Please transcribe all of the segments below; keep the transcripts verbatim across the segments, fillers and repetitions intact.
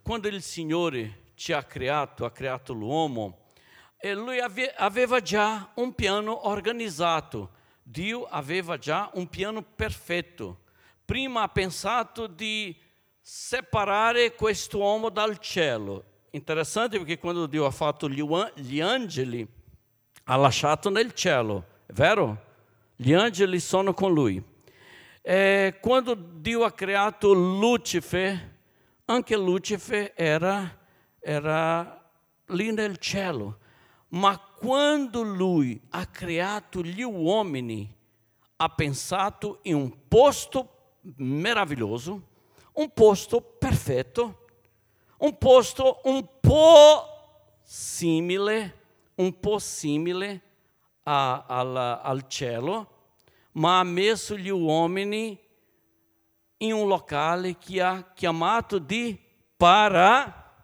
quando il Signore ci ha creato, ha creato l'uomo, e lui ave- aveva già un piano organizzato. Dio aveva già un piano perfetto. Prima ha pensato di separare quest'uomo dal cielo. Interessante perché quando Dio ha fatto gli, ua- gli angeli, ha lasciato nel cielo, è vero? Gli angeli sono con lui. E quando Dio ha creato Lucifer, anche Lucifer era, era lì nel cielo. Ma quando lui ha creato gli uomini, ha pensato in un posto meraviglioso, un posto perfetto, un posto un po' simile, un po' simile a, al, al cielo, ma ha messo gli uomini in un locale che ha chiamato di para,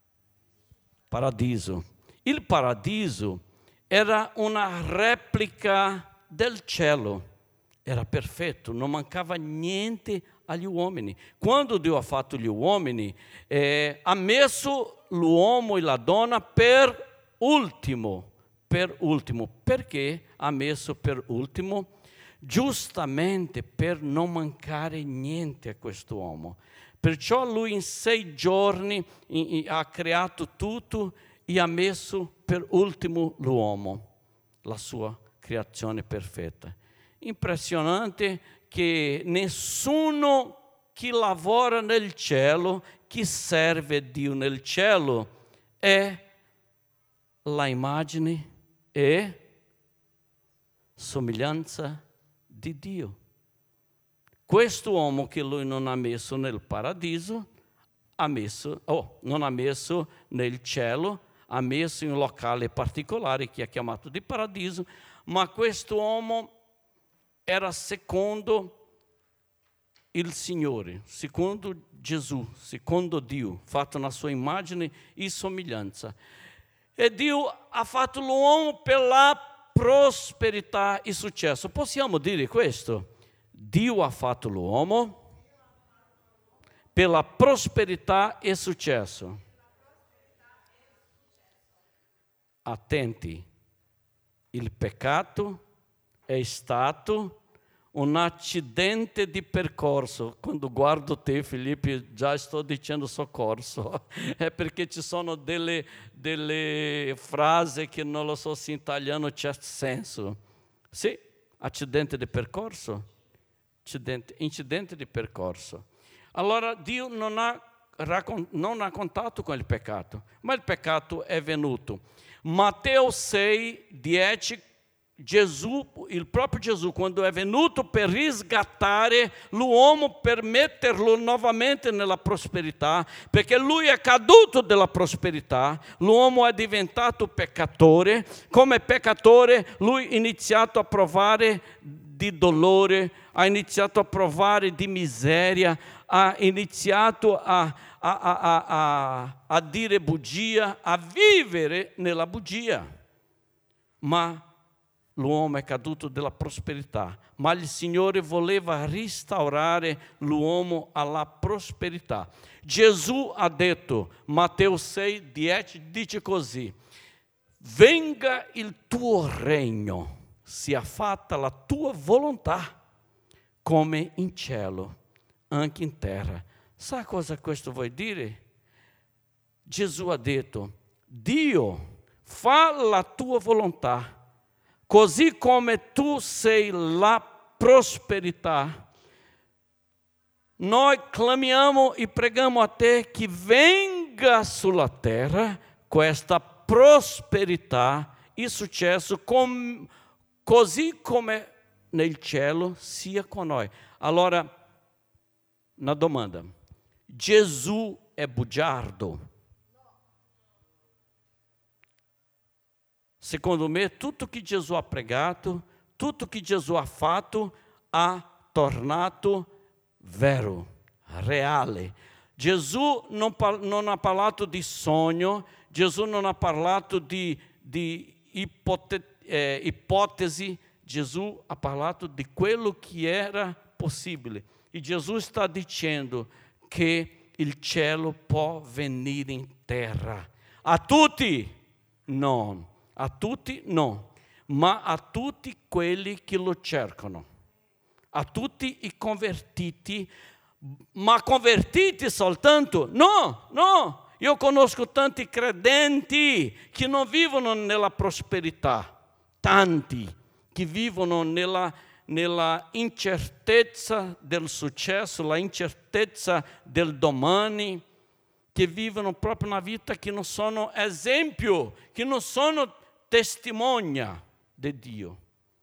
paradiso. Il paradiso era una replica del cielo, era perfetto, non mancava niente agli uomini. Quando Dio ha fatto gli uomini, eh, ha messo l'uomo e la donna per ultimo. Per ultimo. Perché ha messo per ultimo? Giustamente per non mancare niente a quest'uomo. Perciò lui in sei giorni in, in, ha creato tutto e ha messo per ultimo l'uomo, la sua creazione perfetta. Impressionante che nessuno che lavora nel cielo, che serve Dio nel cielo, è la immagine e somiglianza di Dio. Questo uomo che lui non ha messo nel paradiso, ha messo, oh, non ha messo nel cielo, ha messo in un locale particolare che ha chiamato di paradiso, ma questo uomo era secondo il Signore, secondo Gesù, secondo Dio, fatto na sua immagine e somiglianza. E Dio ha fatto l'uomo per la prosperità e successo. Possiamo dire questo? Dio ha fatto l'uomo per la prosperità e successo. Attenti, il peccato è stato un accidente di percorso. Quando guardo te, Filippo, già sto dicendo soccorso, è perché ci sono delle, delle frasi che non lo so se in italiano c'è senso. Sì, accidente di percorso, incidente, incidente di percorso. Allora Dio non ha, non ha contato con il peccato, ma il peccato è venuto. Matteo sei, dieci, Gesù, il proprio Gesù, quando è venuto per riscattare l'uomo, per metterlo nuovamente nella prosperità, perché lui è caduto della prosperità, l'uomo è diventato peccatore, come peccatore lui ha iniziato a provare di dolore, ha iniziato a provare di miseria, ha iniziato a, a, a, a, a dire bugia, a vivere nella bugia. Ma l'uomo è caduto della prosperità, ma il Signore voleva restaurare l'uomo alla prosperità. Gesù ha detto, Matteo sei, dieci, dice così: venga il tuo regno, sia fatta la tua volontà, come in cielo, anche in terra. Sa cosa questo vuol dire? Gesù ha detto, Dio, fa la tua volontà, così come tu sei la prosperità. Noi clamiamo e preghiamo a te che venga sulla terra questa prosperità e successo, com, così come nel cielo sia con noi. Allora, una domanda: Gesù è bugiardo? Secondo me, tutto che Gesù ha pregato, tutto che Gesù ha fatto, ha tornato vero, reale. Gesù non, non ha parlato di sogno, Gesù non ha parlato di, di ipote, eh, ipotesi, Gesù ha parlato di quello che era possibile. E Gesù sta dicendo che il cielo può venire in terra. A tutti? No. A tutti? No. Ma a tutti quelli che lo cercano. A tutti i convertiti. Ma convertiti soltanto? No, no. Io conosco tanti credenti che non vivono nella prosperità. Tanti che vivono nella, nella incertezza del successo, la incertezza del domani, che vivono proprio una vita che non sono esempio, che non sono testimonia di Dio.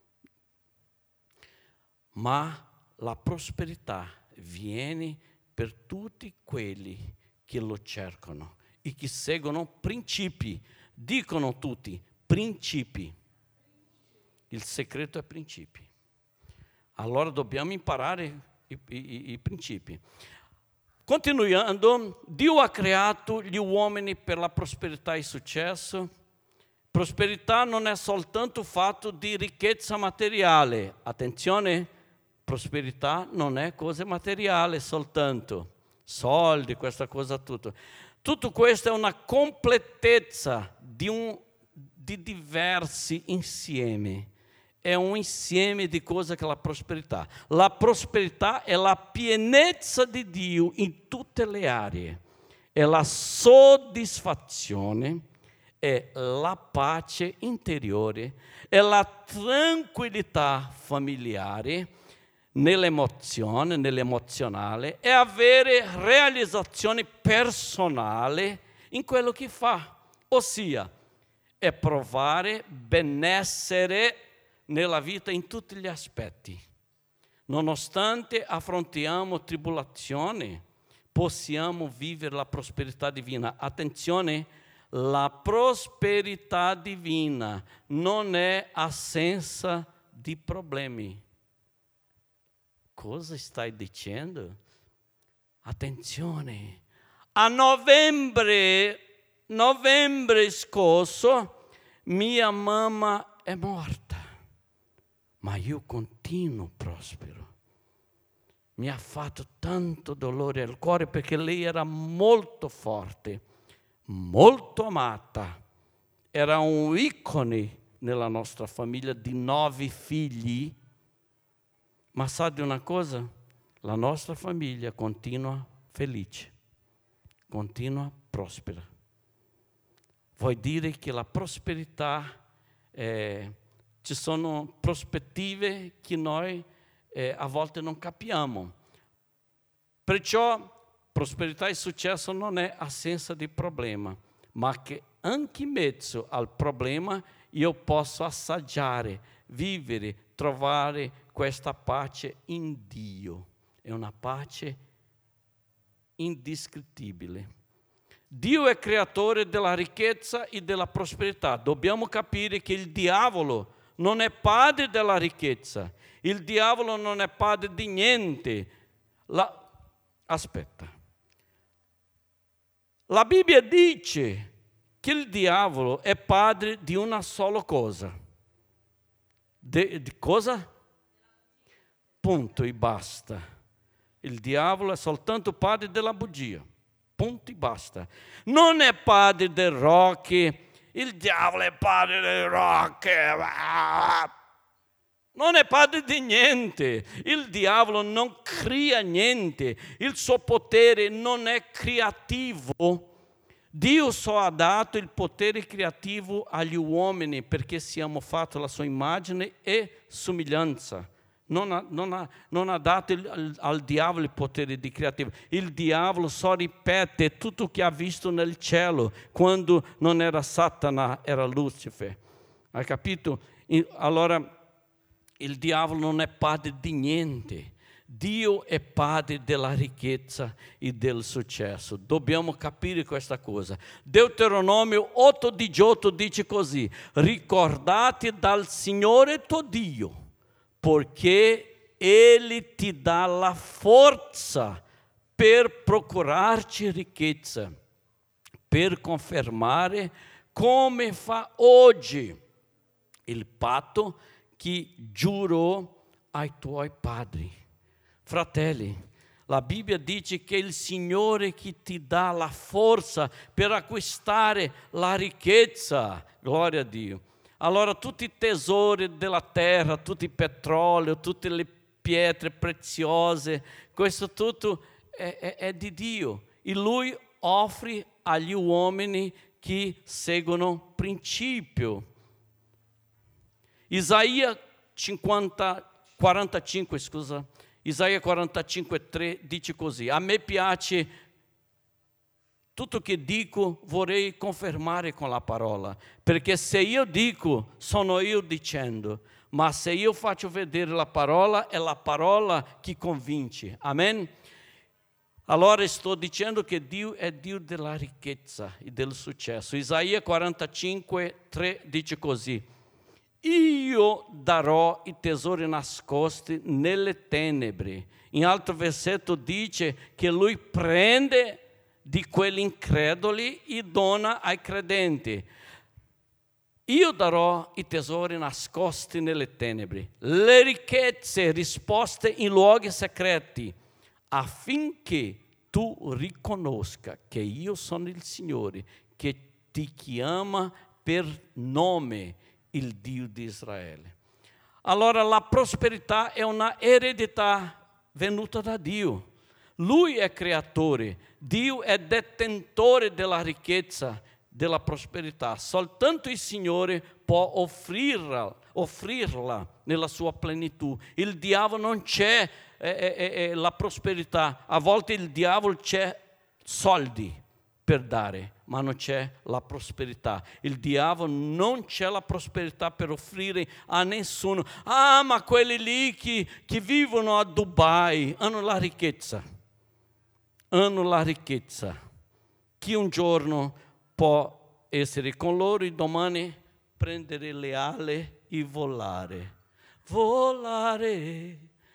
Ma la prosperità viene per tutti quelli che lo cercano e che seguono principi. Dicono tutti, principi. Il segreto è principi. Allora dobbiamo imparare i, i, i principi. Continuando, Dio ha creato gli uomini per la prosperità e successo. Prosperità non è soltanto fatto di ricchezza materiale. Attenzione, prosperità non è cosa materiale soltanto. Soldi, questa cosa tutto. Tutto questo è una completezza di, un, di diversi insieme. È un insieme di cose che è la prosperità. La prosperità è la pienezza di Dio in tutte le aree. È la soddisfazione, è la pace interiore, è la tranquillità familiare, nell'emozione, nell'emozionale, è avere realizzazione personale in quello che fa, ossia è provare benessere nella vita in tutti gli aspetti. Nonostante affrontiamo tribolazioni, possiamo vivere la prosperità divina. Attenzione, la prosperità divina non è assenza di problemi. Cosa stai dicendo? Attenzione, a novembre, novembre scorso, mia mamma è morta, ma io continuo prospero. Mi ha fatto tanto dolore al cuore perché lei era molto forte, molto amata. Era un icone nella nostra famiglia di nove figli. Ma sa di una cosa? La nostra famiglia continua felice, continua prospera. Vuol dire che la prosperità, eh, ci sono prospettive che noi eh, a volte non capiamo. Perciò prosperità e successo non è assenza di problema, ma che anche in mezzo al problema io posso assaggiare, vivere, trovare questa pace in Dio. È una pace indescrittibile. Dio è creatore della ricchezza e della prosperità. Dobbiamo capire che il diavolo non è padre della ricchezza. Il diavolo non è padre di niente. La... Aspetta. La Bibbia dice che il diavolo è padre di una sola cosa. De, di cosa? Punto e basta. Il diavolo è soltanto padre della bugia. Punto e basta. Non è padre del rock. Il diavolo è padre del rock. Non è padre di niente. Il diavolo non crea niente. Il suo potere non è creativo. Dio só ha dato il potere creativo agli uomini perché siamo fatti alla sua immagine e somiglianza. Non ha, non ha, non ha dato il, al, al diavolo il potere di creativo. Il diavolo só ripete tutto che ha visto nel cielo quando non era Satana, era Lucifer. Hai capito? Allora il diavolo non è padre di niente. Dio è padre della ricchezza e del successo. Dobbiamo capire questa cosa. Deuteronomio otto diciotto dice così: ricordate dal Signore tuo Dio, perché Egli ti dà la forza per procurarci ricchezza, per confermare come fa oggi il patto che giurò ai tuoi padri. Fratelli, La Bibbia dice che è il Signore che ti dà la forza per acquistare la ricchezza. Gloria a Dio. Allora tutti i tesori della terra, tutti il petrolio, tutte le pietre preziose, questo tutto è, è, è di Dio. E Lui offre agli uomini che seguono principio. Isaia cinquanta, quarantacinque, scusa, Isaia quarantacinque, tre dice così: a me piace tutto che dico, vorrei confermare con la parola, perché se io dico, sono io dicendo, ma se io faccio vedere la parola, è la parola che convince. Amen? Allora sto dicendo che Dio è Dio della ricchezza e del successo. Isaia quarantacinque, tre dice così: io darò i tesori nascosti nelle tenebre. In altro versetto dice che Lui prende di quelli increduli e dona ai credenti. Io darò i tesori nascosti nelle tenebre, le ricchezze risposte in luoghi segreti, affinché tu riconosca che io sono il Signore, che ti chiama per nome, il Dio di Israele. Allora la prosperità è una eredità venuta da Dio. Lui è creatore, Dio è detentore della ricchezza, della prosperità. Soltanto il Signore può offrirla, offrirla nella sua plenitudine. Il diavolo non c'è eh, eh, eh, la prosperità. A volte il diavolo c'è soldi per dare, ma non c'è la prosperità. Il diavolo non c'è la prosperità per offrire a nessuno. Ah, ma quelli lì che, che vivono a Dubai hanno la ricchezza. Hanno la ricchezza. Chi un giorno può essere con loro e domani prendere le ali e volare. Volare.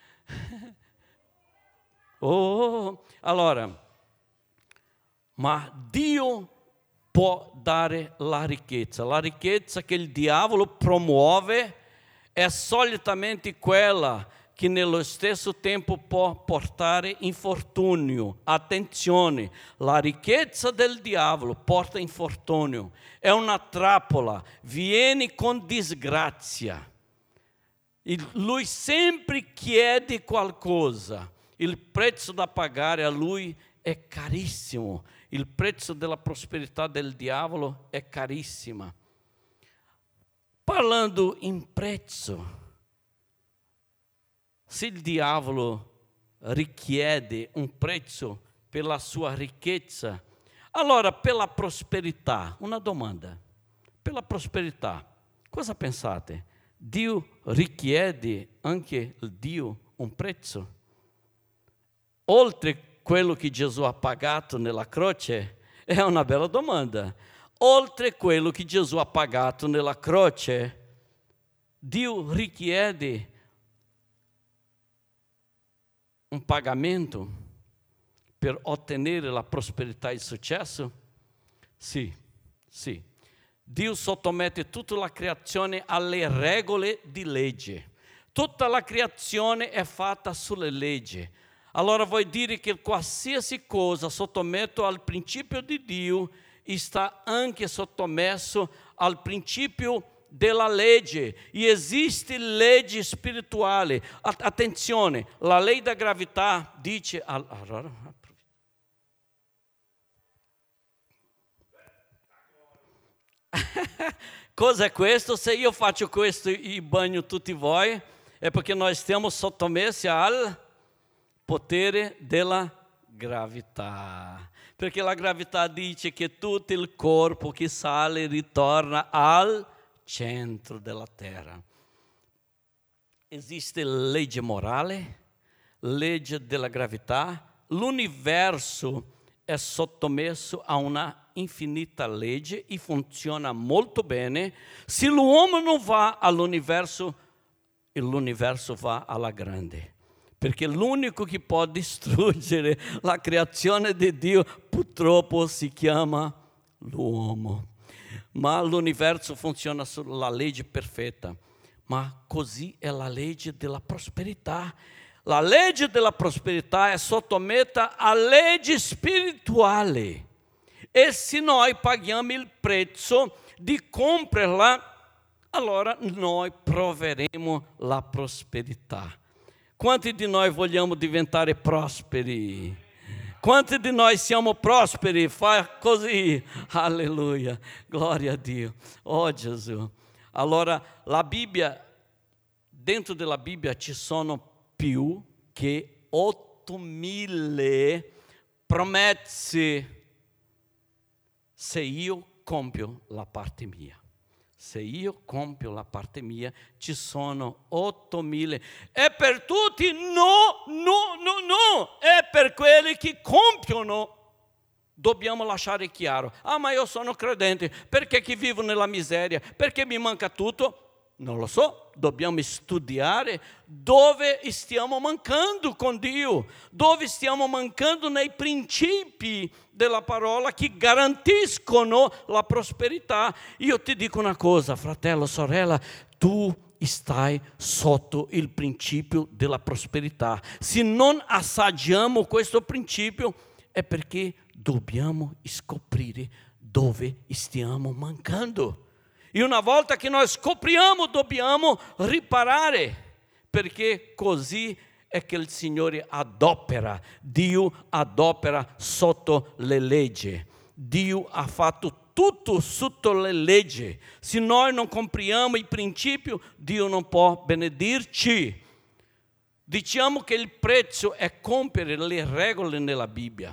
Oh, allora, ma Dio può dare la ricchezza. La ricchezza che il diavolo promuove è solitamente quella che nello stesso tempo può portare infortunio. Attenzione, la ricchezza del diavolo porta infortunio, è una trappola, viene con disgrazia. Lui sempre chiede qualcosa, il prezzo da pagare a lui è carissimo, il prezzo della prosperità del diavolo è carissima. Parlando in prezzo, se il diavolo richiede un prezzo per la sua ricchezza, allora per la prosperità, una domanda, per la prosperità, cosa pensate? Dio richiede anche il Dio un prezzo? Oltre quello che Gesù ha pagato nella croce, è una bella domanda. Oltre quello che Gesù ha pagato nella croce, Dio richiede un pagamento per ottenere la prosperità e il successo? Sì, sì. Dio sottomette tutta la creazione alle regole di legge. Tutta la creazione è fatta sulle leggi. Allora vuol dire che qualsiasi cosa sottometto al principio di Dio sta anche sottomesso al principio della legge. E esiste legge spirituale. Attenzione, la legge da gravità dice... Cos'è questo? Se io faccio questo e bagno tutti voi, è perché noi stiamo sottomessi al potere della gravità. Perché la gravità dice che tutto il corpo che sale ritorna al centro della terra. Esiste legge morale, legge della gravità, l'universo è sottomesso a una infinita legge e funziona molto bene. Se l'uomo non va all'universo, l'universo va alla grande. Perché l'unico che può distruggere la creazione di Dio purtroppo si chiama l'uomo. Ma l'universo funziona sulla legge perfetta. Ma così è la legge della prosperità. La legge della prosperità è sottomessa a legge spirituale. E se noi paghiamo il prezzo di comprarla, allora noi proveremo la prosperità. Quanti di noi vogliamo diventare prosperi? Quanti di noi siamo prosperi? Fa così, alleluia, gloria a Dio. Oh Gesù. Allora la Bibbia, dentro della Bibbia ci sono più che ottomila promesse se io compio la parte mia. Se io compio la parte mia, ci sono ottomila. E per tutti no, no, no, no. E per quelli che compiono, dobbiamo lasciare chiaro. Ah, ma io sono credente, perché che vivo nella miseria? Perché mi manca tutto? Non lo so, dobbiamo studiare dove stiamo mancando con Dio, dove stiamo mancando nei principi della parola che garantiscono la prosperità. Io ti dico una cosa, fratello, sorella, tu stai sotto il principio della prosperità. Se non assaggiamo questo principio è perché dobbiamo scoprire dove stiamo mancando. E una volta che noi scopriamo, dobbiamo riparare, perché così è che il Signore adopera. Dio adopera sotto le leggi. Dio ha fatto tutto sotto le leggi. Se noi non compriamo il principio, Dio non può benedirci. Diciamo che il prezzo è compiere le regole nella Bibbia.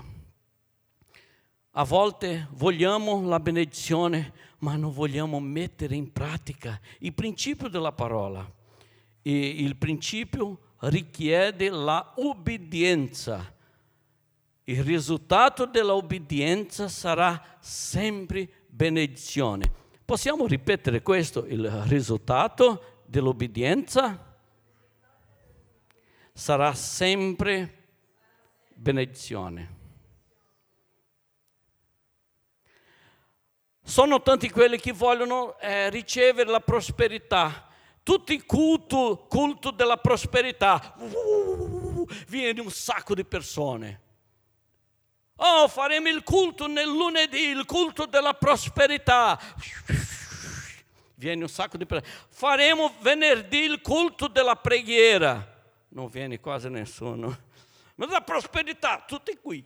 A volte vogliamo la benedizione, ma non vogliamo mettere in pratica il principio della parola. E il principio richiede la obbedienza. Il risultato dell'obbedienza sarà sempre benedizione. Possiamo ripetere questo? Il risultato dell'obbedienza sarà sempre benedizione. Sono tanti quelli che vogliono eh, ricevere la prosperità. Tutti i culto, culto della prosperità. Uh, viene un sacco di persone. Oh, faremo il culto nel lunedì, il culto della prosperità. Viene un sacco di persone. Faremo venerdì il culto della preghiera. Non viene quasi nessuno. Ma la prosperità, tutti qui.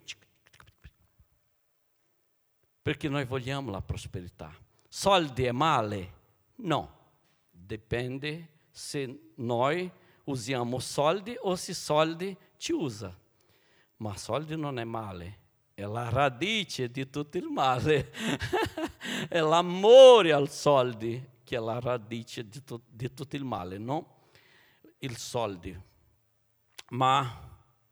Perché noi vogliamo la prosperità. Soldi è male? No. Dipende se noi usiamo soldi o se soldi ci usa. Ma soldi non è male. È la radice di tutto il male. È l'amore al soldi che è la radice di, tu, di tutto il male, no? Il soldi. Ma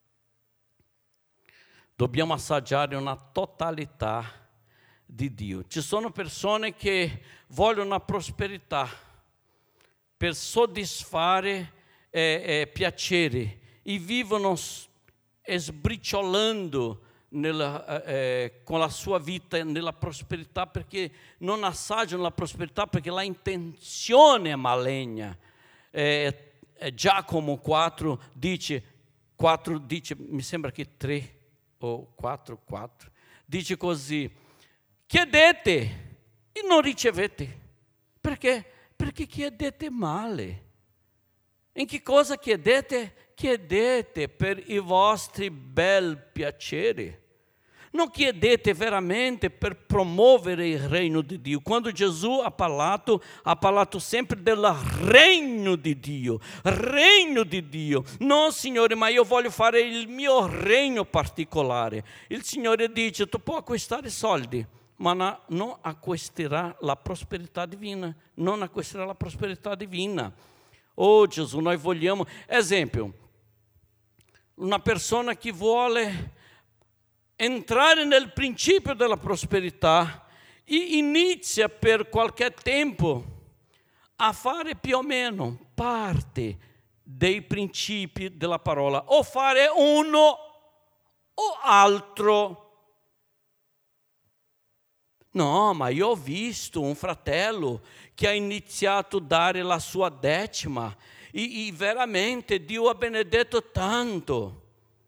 dobbiamo assaggiare una totalità di Dio. Ci sono persone che vogliono la prosperità per soddisfare eh, eh, piaceri e vivono eh, sbriciolando nella, eh, con la sua vita nella prosperità, perché non assaggiano la prosperità perché la intenzione è maligna. Eh, eh, Giacomo quattro dice, quattro dice, mi sembra che tre o quattro, quattro, dice così: chiedete e non ricevete. Perché? Perché chiedete male. In che cosa chiedete? Chiedete per i vostri bel piaceri. Non chiedete veramente per promuovere il regno di Dio. Quando Gesù ha parlato, ha parlato sempre del regno di Dio. Regno di Dio. No, Signore, ma io voglio fare il mio regno particolare. Il Signore dice: tu puoi acquistare soldi, ma non acquisterà la prosperità divina. Non acquisterà la prosperità divina. Oh Gesù, noi vogliamo... Esempio, una persona che vuole entrare nel principio della prosperità e inizia per qualche tempo a fare più o meno parte dei principi della parola, o fare uno o altro. No, ma io ho visto un fratello che ha iniziato a dare la sua decima e, e veramente Dio ha benedetto tanto.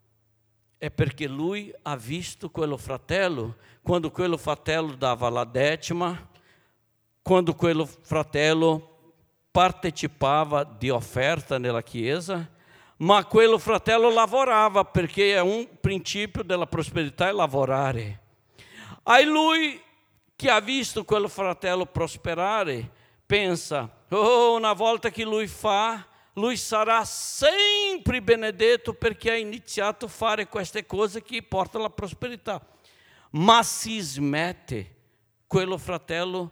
È perché lui ha visto quello fratello, quando quello fratello dava la decima, quando quello fratello partecipava di offerta nella chiesa, ma quello fratello lavorava, perché è un principio della prosperità è lavorare. Aí lui che ha visto quello fratello prosperare, pensa, oh, una volta che lui fa, lui sarà sempre benedetto perché ha iniziato a fare queste cose che portano alla prosperità. Ma si smette, quello fratello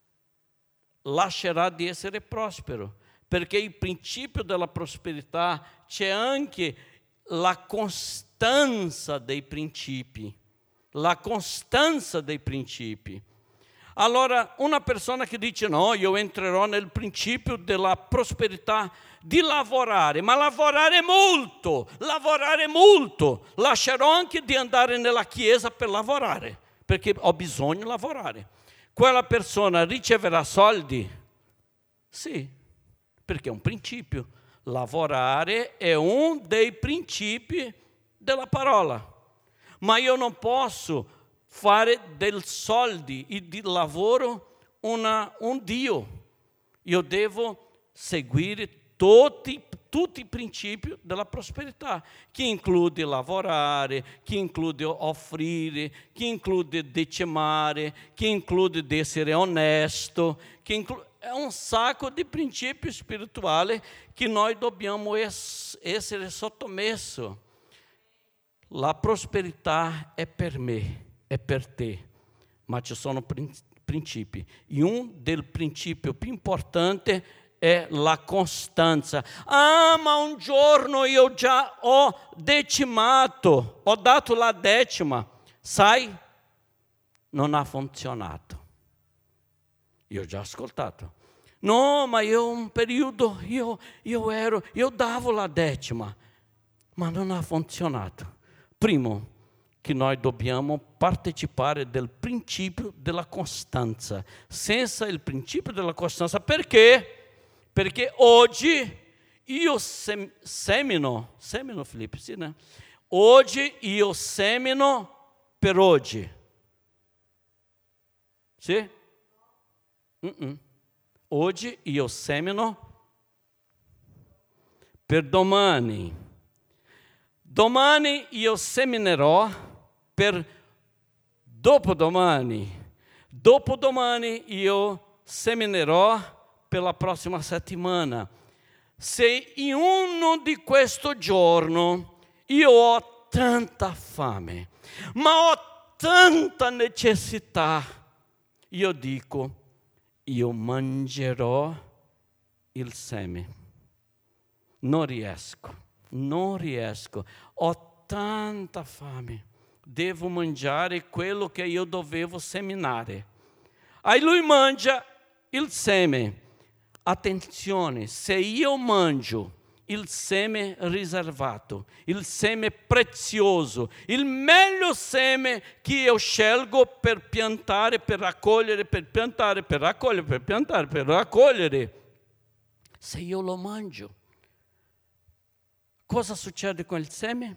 lascerà di essere prospero, perché il principio della prosperità c'è anche la costanza dei principi, la costanza dei principi. Allora, una persona che dice no, io entrerò nel principio della prosperità di lavorare, ma lavorare molto, lavorare molto, lascerò anche di andare nella chiesa per lavorare, perché ho bisogno di lavorare. Quella persona riceverà soldi? Sì, perché è un principio. Lavorare è un dei principi della parola, ma io non posso fare del soldi e di lavoro una, un Dio. Io devo seguire tutti, tutti i principi della prosperità, che include lavorare, che include offrire, che include decimare, che include essere onesto, che include, è un sacco di principi spirituali che noi dobbiamo essere sottomessi. La prosperità è per me, è per te, ma ci sono principi. E un del principio più importante è la costanza. Ah, ma un giorno io già ho decimato, ho dato la decima. Sai, non ha funzionato. Io ho già ascoltato. No, ma io un periodo, io, io ero, io davo la decima, ma non ha funzionato. Primo, che noi dobbiamo partecipare del principio della costanza. Senza il principio della costanza, perché? Perché oggi io sem- semino, semino Felipe, sì, né? Oggi io semino per oggi. Sì? Uh-uh. Oggi io semino per domani. Domani io seminerò per dopodomani. Dopodomani io seminerò per la prossima settimana. Se in uno di questo giorno io ho tanta fame, ma ho tanta necessità, io dico, io mangerò il seme. Non riesco, non riesco, ho tanta fame, devo mangiare quello che io dovevo seminare. Aí lui mangia il seme. Attenzione, se io mangio il seme riservato, il seme prezioso, il meglio seme che io scelgo per piantare, per raccogliere, per piantare, per raccogliere, per piantare, per raccogliere, se io lo mangio, cosa succede con il seme?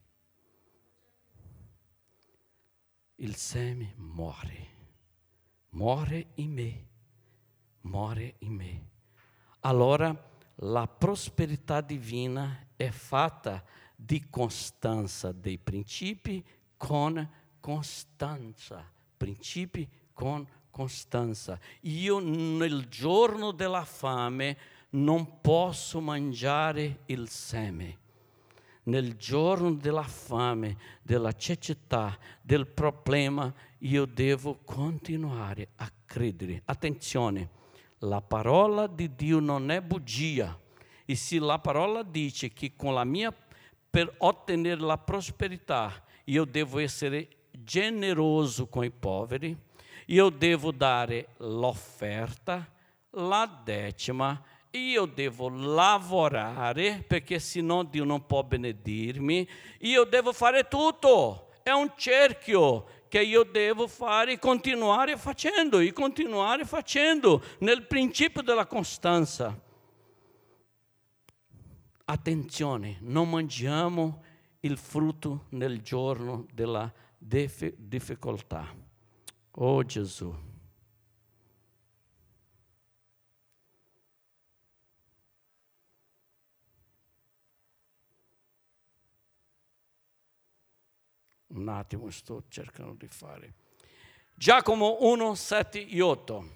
Il seme muore, muore in me, muore in me. Allora la prosperità divina è fatta di costanza dei principi con costanza. Principi con costanza. Io nel giorno della fame non posso mangiare il seme. Nel giorno della fame, della cecità, del problema, io devo continuare a credere. Attenzione. La parola di Dio non è bugia. E se la parola dice che con la mia, per ottenere la prosperità, io devo essere generoso con i poveri, io devo dare l'offerta, la decima, io devo lavorare, perché sennò Dio non può benedirmi, io devo fare tutto, è un cerchio che io devo fare e continuare facendo, e continuare facendo, nel principio della costanza. Attenzione, non mangiamo il frutto nel giorno della dif- difficoltà. Oh Gesù. Un attimo, sto cercando di fare. Giacomo uno, sette e otto.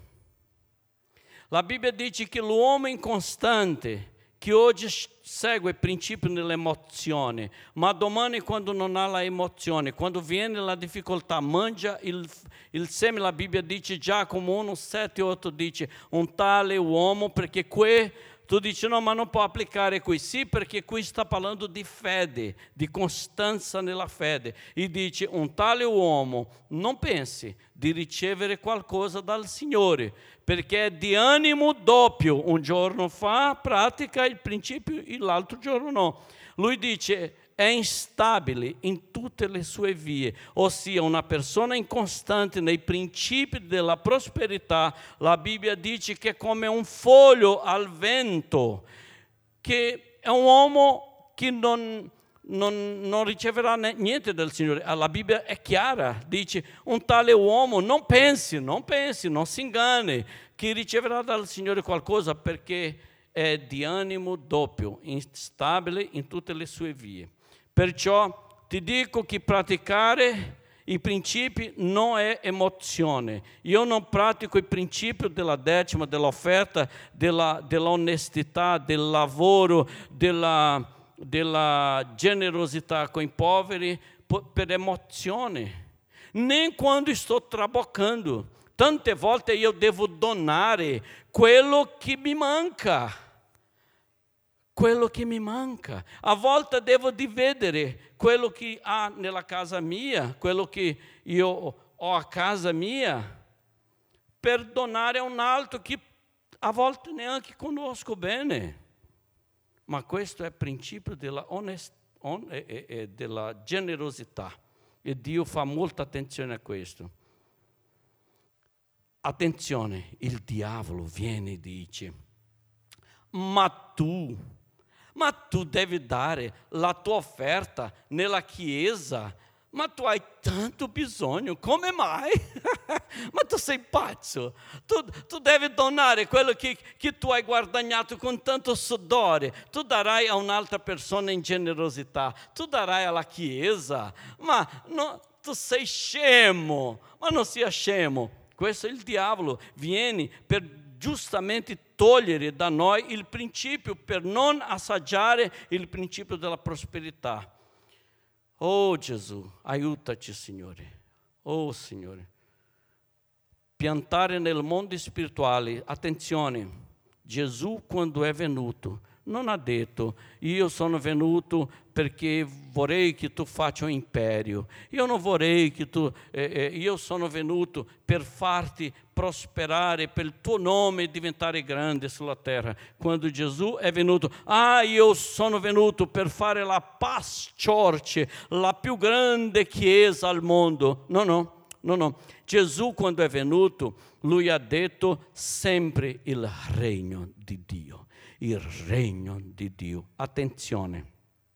La Bibbia dice che l'uomo incostante, che oggi segue il principio dell'emozione, ma domani quando non ha la emozione, quando viene la difficoltà, mangia il, il seme. La Bibbia dice, Giacomo uno, sette e otto dice, un tale uomo, perché qui, tu dici no, ma non può applicare qui. Sì, perché qui sta parlando di fede, di costanza nella fede. E dice, un tale uomo non pensi di ricevere qualcosa dal Signore, perché è di animo doppio. Un giorno fa pratica il principio e l'altro giorno no. Lui dice, è instabile in tutte le sue vie, ossia una persona incostante nei principi della prosperità. La Bibbia dice che è come un foglio al vento, che è un uomo che non, non, non riceverà niente dal Signore. La Bibbia è chiara, dice un tale uomo non pensi, non pensi, non si inganni che riceverà dal Signore qualcosa, perché è di animo doppio, instabile in tutte le sue vie. Perciò ti dico che praticare i principi non è emozione. Io non pratico il principio della decima, dell'offerta, della, dell'onestità, del lavoro, della, della generosità con i poveri per emozione. Nem quando sto traboccando. Tante volte io devo donare quello che mi manca. Quello che mi manca. A volte devo dividere quello che ha nella casa mia, quello che io ho a casa mia, per donare a un altro che a volte neanche conosco bene. Ma questo è il principio della, onest- on- e, e, della generosità. E Dio fa molta attenzione a questo. Attenzione, il diavolo viene e dice, ma tu... ma tu devi dare la tua offerta nella chiesa, ma tu hai tanto bisogno, come mai? Ma tu sei pazzo, tu, tu devi donare quello che, che tu hai guadagnato con tanto sudore, tu darai a un'altra persona in generosità, tu darai alla chiesa, ma no, tu sei scemo, ma non sia scemo. Questo è il diavolo, vieni per giustamente togliere da noi il principio, per non assaggiare il principio della prosperità. Oh Gesù, aiutaci Signore. Oh Signore. Piantare nel mondo spirituale, attenzione, Gesù quando è venuto non ha detto, io sono venuto perché vorrei che tu faccia un imperio, io non vorrei che tu, eh, eh, io sono venuto per farti prosperare, per il tuo nome diventare grande sulla terra. Quando Gesù è venuto, ah, io sono venuto per fare la Paz Church, la più grande chiesa al mondo. No, no. No, no, Gesù quando è venuto, lui ha detto sempre il regno di Dio, il regno di Dio. Attenzione,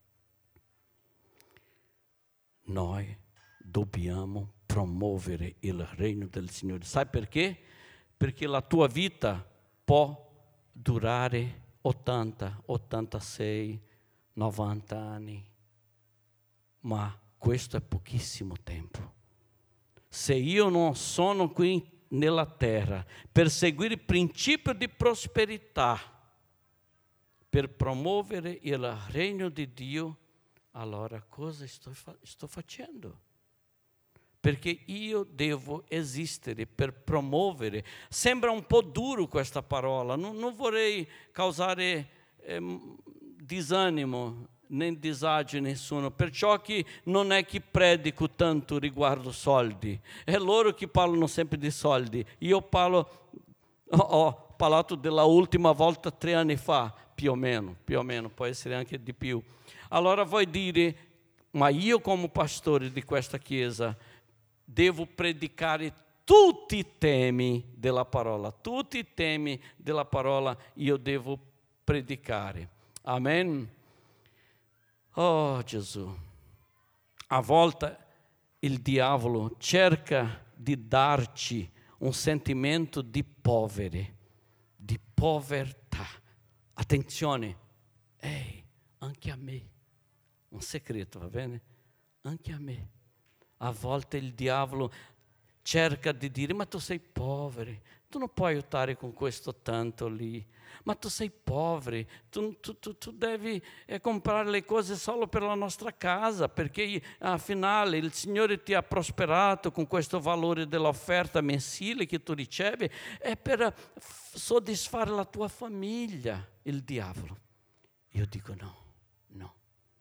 noi dobbiamo promuovere il regno del Signore. Sai perché? Perché la tua vita può durare ottanta, ottantasei, novanta anni, ma questo è pochissimo tempo. Se io non sono qui nella terra per seguire il principio di prosperità, per promuovere il regno di Dio, allora cosa sto, fa- sto facendo? Perché io devo esistere per promuovere. Sembra un po' duro questa parola, non, non vorrei causare ehm, disanimo, né disagio a nessuno, perciò che non è che predico tanto riguardo soldi, è loro che parlano sempre di soldi, io parlo, ho parlato della ultima volta tre anni fa, più o meno, più o meno, può essere anche di più. Allora vuoi dire, ma io come pastore di questa chiesa devo predicare tutti i temi della parola, tutti i temi della parola io devo predicare, amen? Oh Gesù, a volte il diavolo cerca di darci un sentimento di poveri, di povertà. Attenzione, ehi, anche a me, un segreto, va bene? Anche a me. A volte il diavolo cerca di dire, ma tu sei povero, tu non puoi aiutare con questo tanto lì, ma tu sei povero, tu, tu, tu, tu devi eh, comprare le cose solo per la nostra casa, perché alla finale il Signore ti ha prosperato con questo valore dell'offerta mensile che tu ricevi, è per soddisfare la tua famiglia, il diavolo. Io dico no, no,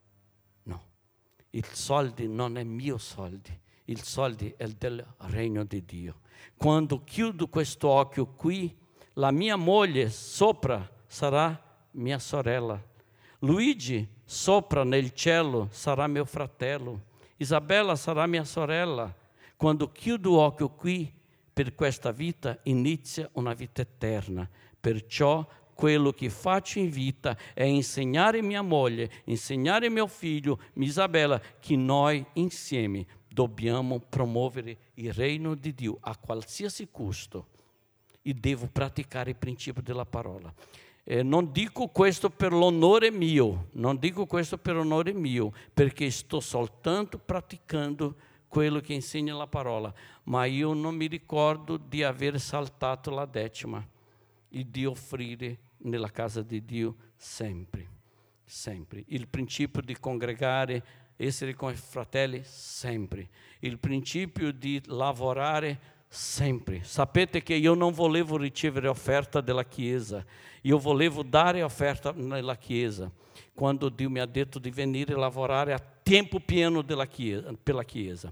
no, il soldi non è mio soldi. Il soldi è del regno di Dio. Quando chiudo questo occhio qui, la mia moglie sopra sarà mia sorella. Luigi sopra nel cielo sarà mio fratello. Isabella sarà mia sorella. Quando chiudo occhio qui, per questa vita inizia una vita eterna. Perciò quello che faccio in vita è insegnare mia moglie, insegnare mio figlio, Isabella, che noi insieme dobbiamo promuovere il regno di Dio a qualsiasi costo e devo praticare il principio della parola. Eh, non dico questo per l'onore mio, non dico questo per l'onore mio, perché sto soltanto praticando quello che insegna la parola, ma io non mi ricordo di aver saltato la decima e di offrire nella casa di Dio sempre, sempre. Il principio di congregare, essere con i fratelli, sempre. Il principio di lavorare, sempre. Sapete che io non volevo ricevere offerta della Chiesa, io volevo dare offerta nella Chiesa. Quando Dio mi ha detto di venire a lavorare a tempo pieno della chiesa, per la Chiesa.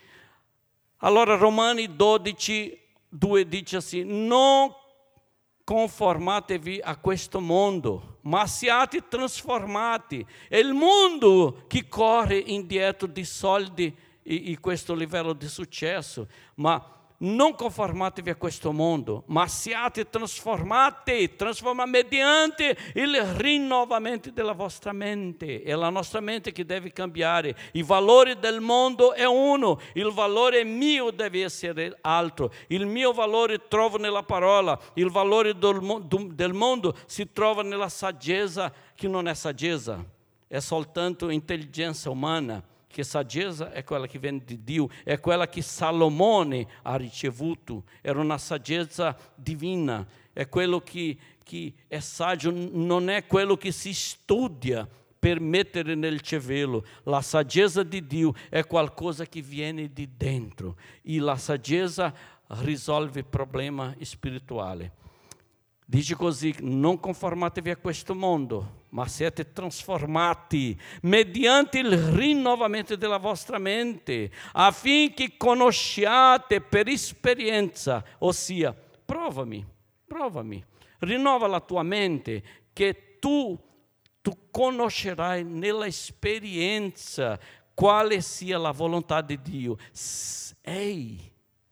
Allora Romani dodici, due dice assim, non conformatevi a questo mondo, ma siate trasformati. È il mondo che corre indietro di soldi e, e questo livello di successo, ma non conformatevi a questo mondo, ma siate trasformati, trasformati mediante il rinnovamento della vostra mente. È la nostra mente che deve cambiare. Il valore del mondo è uno, il valore mio deve essere altro. Il mio valore trovo nella parola, il valore del, del mondo si trova nella saggezza, che non è saggezza, è soltanto intelligenza umana. Che saggezza è quella che viene di Dio, è quella che Salomone ha ricevuto, era una saggezza divina, è quello che, che è saggio, non è quello che si studia per mettere nel cervello. La saggezza di Dio è qualcosa che viene di dentro e la saggezza risolve problema spirituale. Dice così, non conformatevi a questo mondo, ma siete trasformati mediante il rinnovamento della vostra mente, affinché conosciate per esperienza, ossia, provami, provami, rinnova la tua mente, che tu, tu conoscerai nella esperienza quale sia la volontà di Dio. Ehi!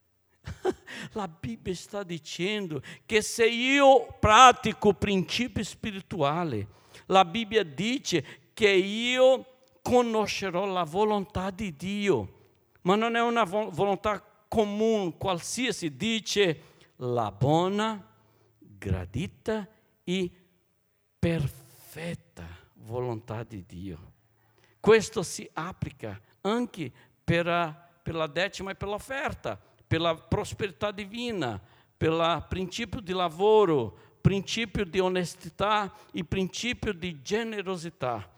La Bibbia sta dicendo che se io pratico principi spirituali, la Bibbia dice che io conoscerò la volontà di Dio, ma non è una volontà comune, qualsiasi, dice la buona, gradita e perfetta volontà di Dio. Questo si applica anche per, a, per la decima e per l'offerta, per la prosperità divina, per il principio di lavoro, principio di onestità e principio di generosità.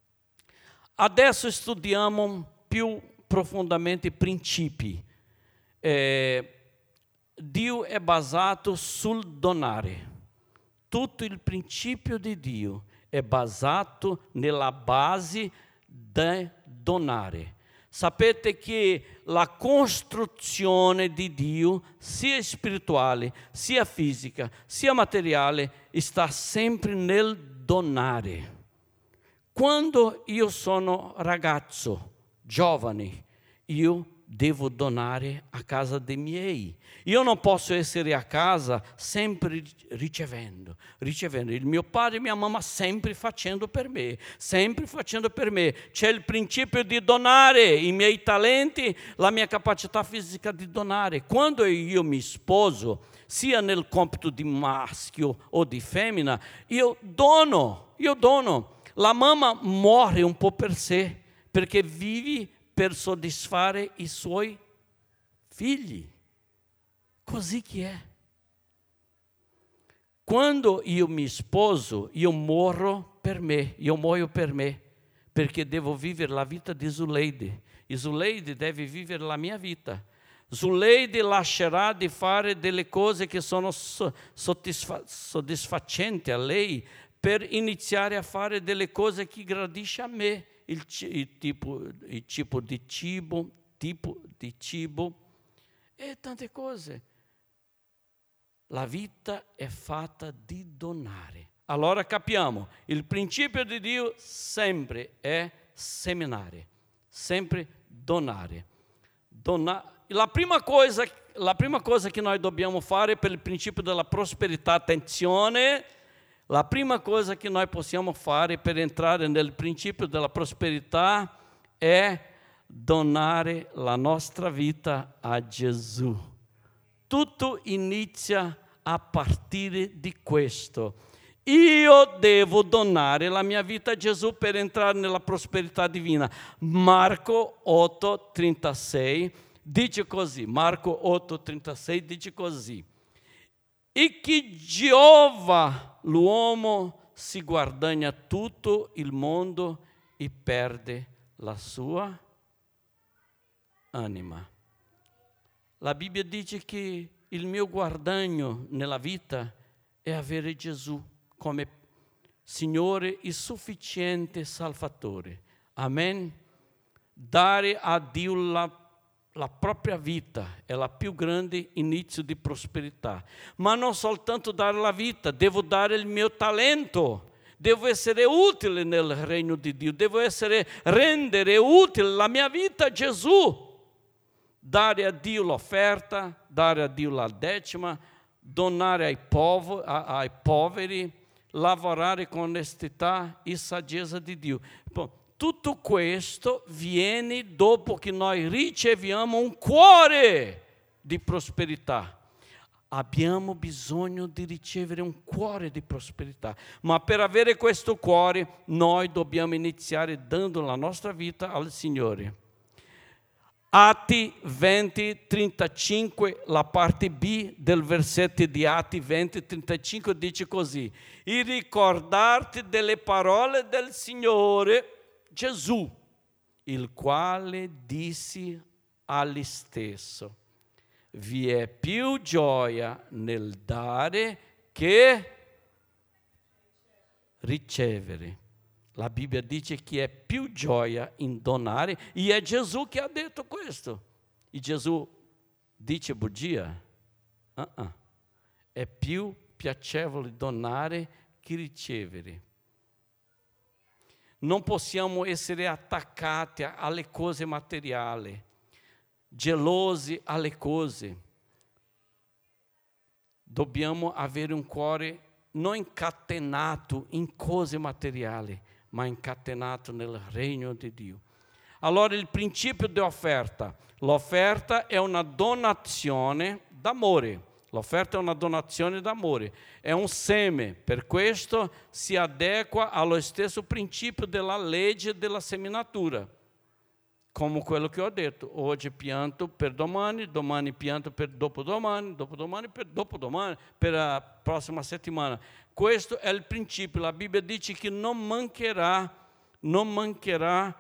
Adesso studiamo più profondamente i principi. Eh, Dio è basato sul donare. Tutto il principio di Dio è basato nella base del donare. Sapete che la costruzione di Dio, sia spirituale, sia fisica, sia materiale, sta sempre nel donare. Quando io sono ragazzo, giovane, io devo donare a casa dei miei. Io non posso essere a casa sempre ricevendo, ricevendo. Il mio padre e mia mamma sempre facendo per me, sempre facendo per me. C'è il principio di donare i miei talenti, la mia capacità fisica di donare. Quando io mi sposo, sia nel compito di maschio o di femmina, io dono, io dono. La mamma muore un po' per sé, perché vive per soddisfare i suoi figli. Così che è. Quando io mi sposo, io muoro per me, io muoio per me, perché devo vivere la vita di Zuleide. E Zuleide deve vivere la mia vita. Zuleide lascerà di fare delle cose che sono soddisfa- soddisfacenti a lei per iniziare a fare delle cose che gradisce a me. Il, il, tipo, il tipo di cibo, tipo di cibo e tante cose. La vita è fatta di donare. Allora capiamo, il principio di Dio sempre è seminare, sempre donare. Dona- la, prima cosa, la prima cosa che noi dobbiamo fare per il principio della prosperità, attenzione, la prima cosa che noi possiamo fare per entrare nel principio della prosperità è donare la nostra vita a Gesù. Tutto inizia a partire di questo. Io devo donare la mia vita a Gesù per entrare nella prosperità divina. Marco otto trentasei dice così, Marco otto trentasei dice così: e che giova l'uomo si guadagna tutto il mondo e perde la sua anima. La Bibbia dice che il mio guadagno nella vita è avere Gesù come Signore e sufficiente Salvatore. Amen. Dare a Dio la La propria vita è la più grande inizio di prosperità. Ma non soltanto dare la vita, devo dare il mio talento. Devo essere utile nel regno di Dio. Devo essere, rendere utile la mia vita a Gesù. Dare a Dio l'offerta, dare a Dio la decima, donare ai, povo, ai poveri, lavorare con onestità e saggezza di Dio. Tutto questo viene dopo che noi riceviamo un cuore di prosperità. Abbiamo bisogno di ricevere un cuore di prosperità, ma per avere questo cuore noi dobbiamo iniziare dando la nostra vita al Signore. Atti venti trentacinque, la parte B del versetto di Atti venti trentacinque dice così: e ricordarti delle parole del Signore Gesù, il quale disse agli stesso: vi è più gioia nel dare che ricevere. La Bibbia dice che è più gioia in donare, e è Gesù che ha detto questo. E Gesù dice bugia? Uh-uh. È più piacevole donare che ricevere. Non possiamo essere attaccati alle cose materiali, gelosi alle cose. Dobbiamo avere un cuore non incatenato in cose materiali, ma incatenato nel regno di Dio. Allora il principio di offerta. L'offerta è una donazione d'amore. L'offerta è una donazione d'amore, è un seme, per questo si adegua allo stesso principio della legge della seminatura, come quello che ho detto: oggi pianto per domani, domani pianto per dopodomani, dopodomani per dopodomani, per la prossima settimana. Questo è il principio. La Bibbia dice che non mancherà, non mancherà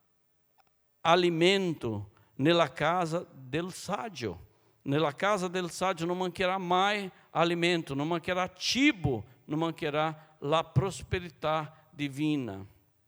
alimento nella casa del saggio. Nella casa del saggio non mancherà mai alimento, non mancherà cibo, non mancherà la prosperità divina.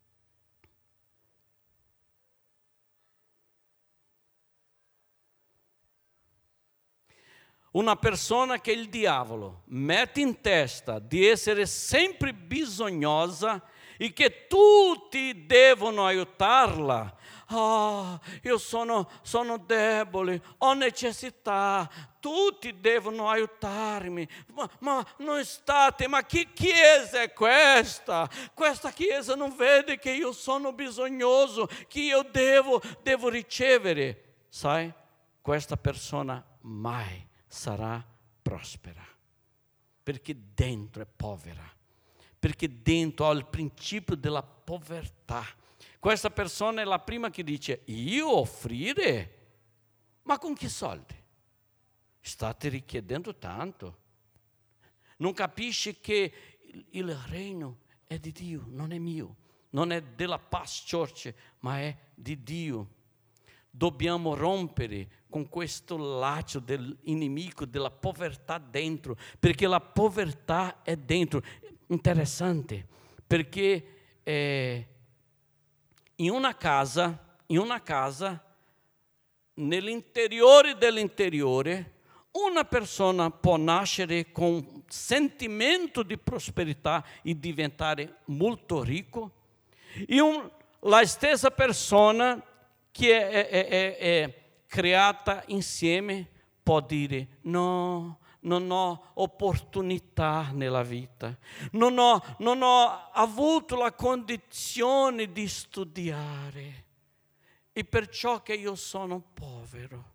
Una persona che il diavolo mette in testa di essere sempre bisognosa e che tutti devono aiutarla. Ah, io sono, sono debole, ho necessità, tutti devono aiutarmi. Ma, ma non state, ma che chiesa è questa? Questa chiesa non vede che io sono bisognoso, che io devo, devo ricevere. Sai, questa persona mai sarà prospera, perché dentro è povera, perché dentro ha il principio della povertà. Questa persona è la prima che dice: io offrire? Ma con che soldi? State richiedendo tanto. Non capisce che il regno è di Dio, non è mio, non è della Paz Church, ma è di Dio. Dobbiamo rompere con questo laccio dell'inimico, della povertà dentro, perché la povertà è dentro. Interessante, perché eh, in una casa, in una casa, nell'interiore dell'interiore, una persona può nascere con un sentimento di prosperità e diventare molto ricco, e un, la stessa persona che è, è, è, è creata insieme può dire: no, non ho opportunità nella vita, non ho, non ho avuto la condizione di studiare e perciò che io sono povero.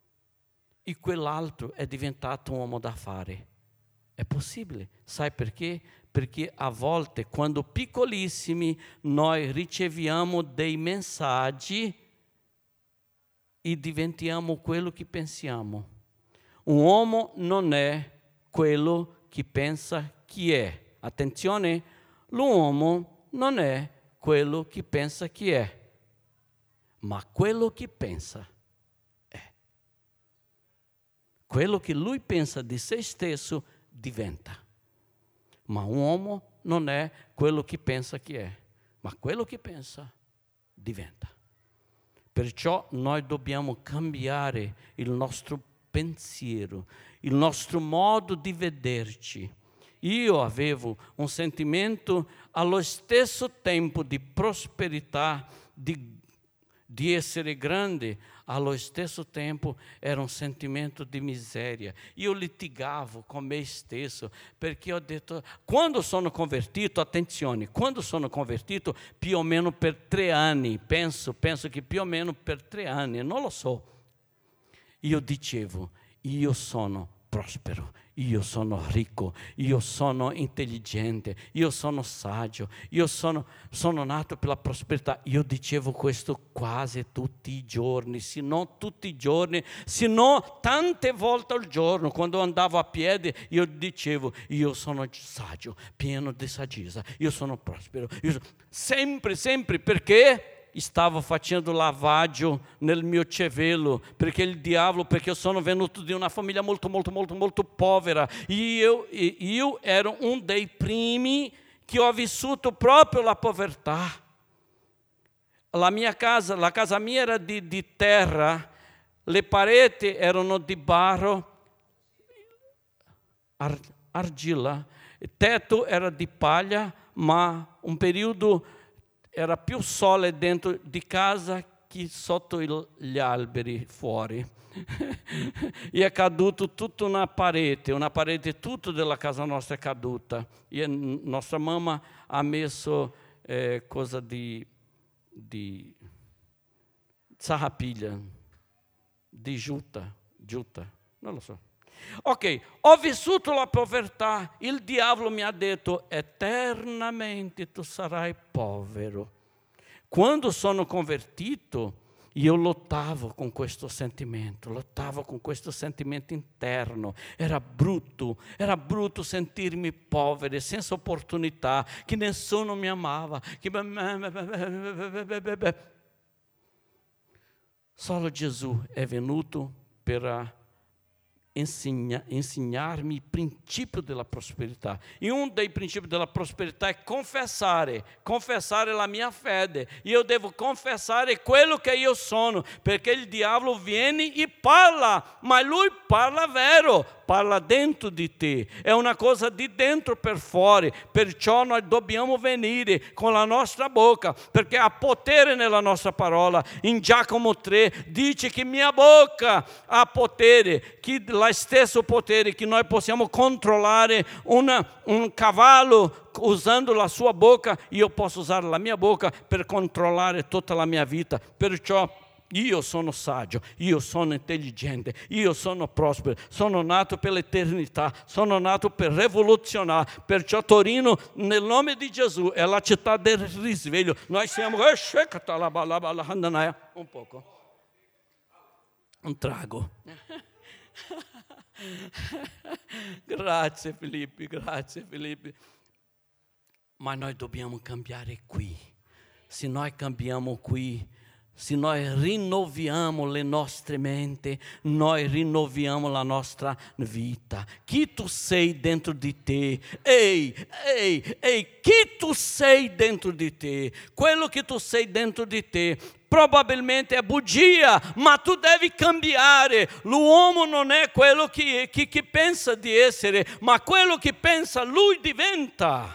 E quell'altro è diventato un uomo d'affari. È possibile, sai perché? Perché a volte, quando piccolissimi, noi riceviamo dei messaggi e diventiamo quello che pensiamo. Un uomo non è quello che pensa chi è. Attenzione, l'uomo non è quello che pensa chi è, ma quello che pensa è. Quello che lui pensa di se stesso diventa. Ma un uomo non è quello che pensa che è, ma quello che pensa diventa. Perciò noi dobbiamo cambiare il nostro pensiero, il nostro modo di vederci. Io avevo un sentimento allo stesso tempo di prosperità, di, di essere grande, allo stesso tempo era un sentimento di miseria. Io litigavo con me stesso, perché ho detto, quando sono convertito, attenzione, quando sono convertito, più o meno per tre anni, penso, penso che più o meno per tre anni, non lo so, io dicevo, io sono prospero, io sono ricco, io sono intelligente, io sono saggio, io sono, sono nato per la prosperità. Io dicevo questo quasi tutti i giorni, se non tutti i giorni, se no tante volte al giorno. Quando andavo a piedi io dicevo, io sono saggio, pieno di saggezza, io sono prospero, io sono... sempre, sempre, perché stavo facendo lavaggio nel mio cervello, perché il diavolo, perché io sono venuto di una famiglia molto, molto, molto, molto povera, e io, io ero un dei primi che ho vissuto proprio la povertà. La mia casa, la casa mia era di, di terra, le pareti erano di barro, ar, argilla, il tetto era di paglia, ma un periodo era più sole dentro di casa che sotto il, gli alberi fuori. E è caduto tutta una parete, una parete tutta della casa nostra è caduta. E nostra mamma ha messo eh, cosa di, di sarrapilha, di giuta, giuta, non lo so. Ok, ho vissuto la povertà, il diavolo mi ha detto eternamente tu sarai povero. Quando sono convertito, io lottavo con questo sentimento, lottavo con questo sentimento interno. Era brutto, era brutto sentirmi povero, senza opportunità, che nessuno mi amava. Che... Solo Gesù è venuto per Insegna, insegnarmi il principio della prosperità. E un dei principi della prosperità è confessare, confessare la mia fede. Io devo confessare quello che io sono, perché il diavolo viene e parla, ma lui parla vero, parla dentro di te, è una cosa di dentro per fuori, perciò noi dobbiamo venire con la nostra bocca, perché ha potere nella nostra parola. In Giacomo tre dice che mia bocca ha potere, che lo stesso potere che noi possiamo controllare una, un cavallo usando la sua bocca, io posso usare la mia bocca per controllare tutta la mia vita. Perciò io sono saggio, io sono intelligente, io sono prospero, sono nato per l'eternità, sono nato per rivoluzionare. Perciò Torino, nel nome di Gesù, è la città del risveglio. Noi siamo un poco, un trago. Grazie Filippi, grazie Filippi. Ma noi dobbiamo cambiare qui. Se noi cambiamo qui, se noi rinnoviamo le nostre menti, noi rinnoviamo la nostra vita. Chi tu sei dentro di te? Ehi, ehi, ehi, chi tu sei dentro di te? Quello che tu sei dentro di te probabilmente è bugia, ma tu devi cambiare. L'uomo non è quello che, che, che pensa di essere, ma quello che pensa lui diventa.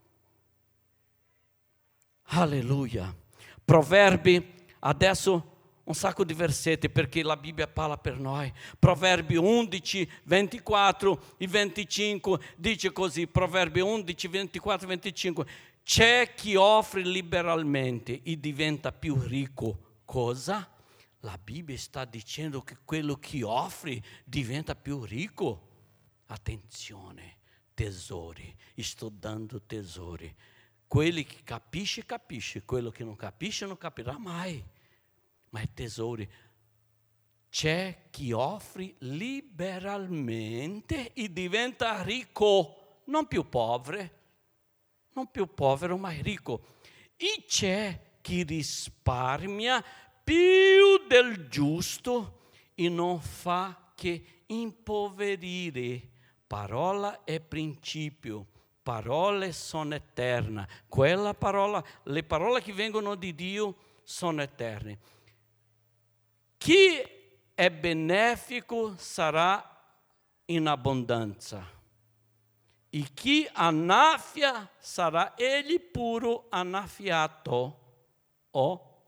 Alleluia. Proverbi, adesso un sacco di versetti perché la Bibbia parla per noi. Proverbi undici, ventiquattro e venticinque dice così, Proverbi undici, ventiquattro e venticinque. C'è chi offre liberalmente e diventa più ricco. Cosa? La Bibbia sta dicendo che quello che offre diventa più ricco. Attenzione, tesori, sto dando tesori. Quelli che capisce, capisce. Quello che non capisce, non capirà mai. Ma è tesori. C'è chi offre liberalmente e diventa ricco, non più povero, non più povero, ma ricco. E c'è chi risparmia più del giusto e non fa che impoverire. Parola è principio. Parole sono eterne. Quella parola, le parole che vengono di Dio sono eterne. Chi è benefico sarà in abbondanza. E chi annaffia sarà egli puro annaffiato. Oh,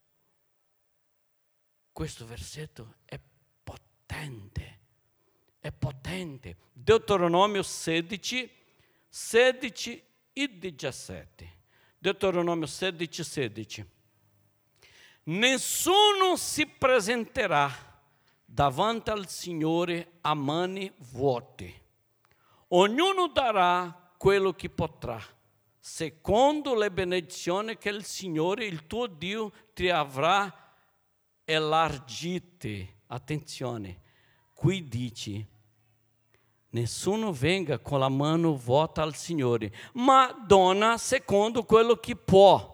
questo versetto è potente. È potente. Deuteronomio sedici. sedici e diciassette. Deuteronomio sedici, sedici. Nessuno si presenterà davanti al Signore a mani vuote. Ognuno darà quello che potrà, secondo le benedizioni che il Signore, il tuo Dio, ti avrà elargite. Attenzione, qui dice: nessuno venga con la mano vuota al Signore, ma dona secondo quello che può.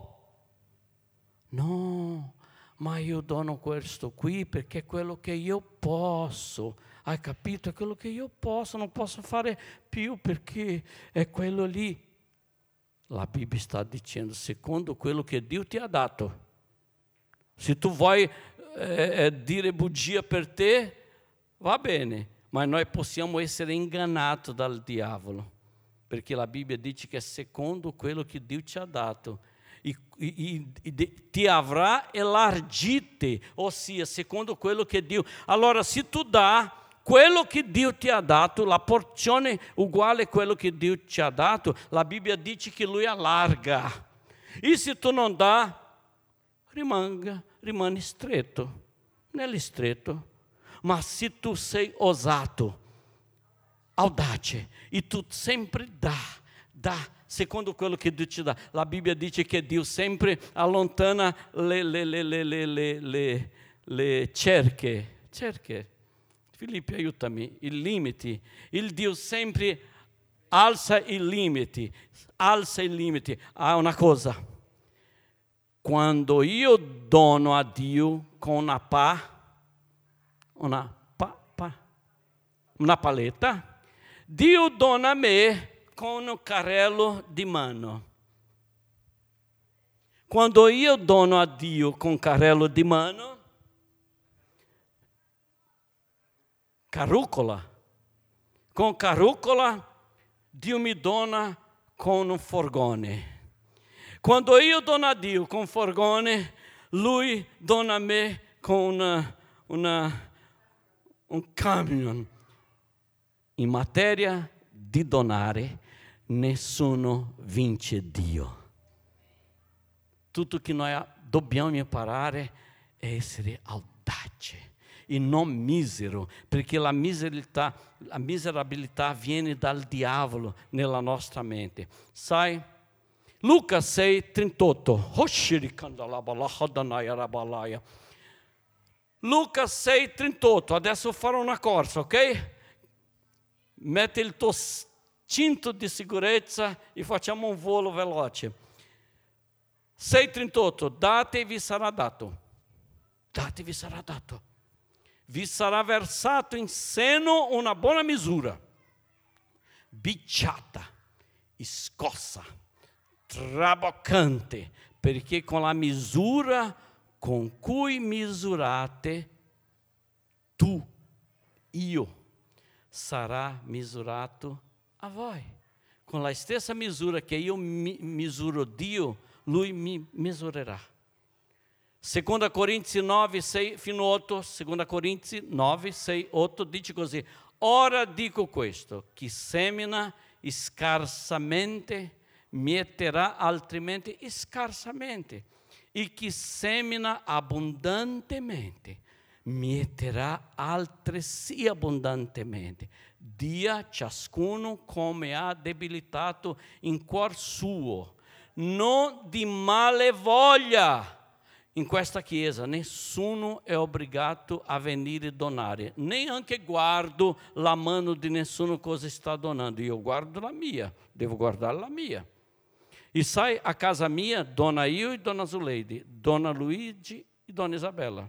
No, ma io dono questo qui perché è quello che io posso. Hai capito? È quello che io posso, non posso fare più perché è quello lì. La Bibbia sta dicendo secondo quello che Dio ti ha dato. Se tu vuoi eh, dire bugia per te, va bene. Ma noi possiamo essere ingannati dal diavolo, perché la Bibbia dice che è secondo quello che Dio ci ha dato. E, e, e ti avrà elargite, ossia secondo quello che Dio. Allora se tu dà quello che Dio ti ha dato, la porzione uguale a quello che Dio ti ha dato, la Bibbia dice che Lui allarga. E se tu non dà, rimanga, rimani stretto, nell'istretto. Ma se tu sei osato, audace, e tu sempre dà, dà, secondo quello che Dio ti dà. La Bibbia dice che Dio sempre allontana le, le, le, le, le, le, le, le cerche, cerche, Filippi aiutami, i limiti. Il Dio sempre alza i limiti, alza i limiti. Ah, una cosa, quando io dono a Dio con una pa, Una, pa, pa, una paletta, Dio dona a me con un carrello di mano. Quando io dono a Dio con carrello di mano, carrucola, con carrucola, Dio mi dona con un furgone. Quando io dono a Dio con furgone, Lui dona a me con una, una, un camion. In materia di donare, nessuno vince Dio. Tutto che noi dobbiamo imparare è essere audaci e non misero, perché la miserabilità, la miserabilità viene dal diavolo nella nostra mente. Sai, Luca sei trentotto. Luca sei trentotto, adesso farò una corsa, ok? Metti il tuo cinto di sicurezza e facciamo un volo veloce. sei trentotto, date e vi sarà dato. Date e vi sarà dato. Vi sarà versato in seno una buona misura, bicciata, scossa, traboccante, perché con la misura con cui misurate, tu, io, sarà misurato a voi. Con la stessa misura che io mi misuro Dio, Lui mi misurerà. Seconda Corinzi nove, sei fino otto, Seconda Corinzi nove, sei, otto, dice così: ora dico questo, chi semina scarsamente mieterà altrimenti scarsamente, e chi semina abbondantemente mieterà altresì abbondantemente. Dia ciascuno come ha debilitato in cuor suo, non di male voglia. In questa chiesa nessuno è obbligato a venire a donare, neanche guardo la mano di nessuno cosa sta donando, io guardo la mia, devo guardare la mia. E sai, a casa mia dona io e dona Zuleide, dona Luigi e dona Isabella.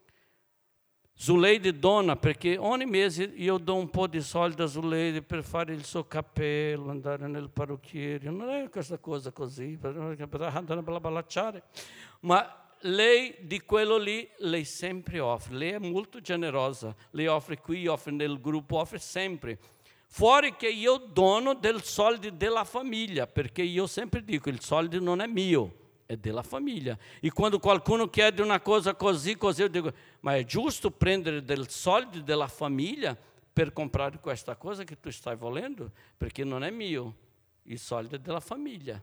Zuleide dona perché ogni mese io do un po' di soldi a Zuleide per fare il suo cappello, andare nel parrucchiere, non è questa cosa così, per andare a balacciare, ma lei di quello lì, lei sempre offre, lei è molto generosa, lei offre qui, offre nel gruppo, offre sempre. Fuori che io dono del soldi della famiglia, perché io sempre dico, il soldo non è mio, è della famiglia. E quando qualcuno chiede una cosa così, così, io dico, ma è giusto prendere del soldi della famiglia per comprare questa cosa che tu stai volendo? Perché non è mio, il soldo è della famiglia.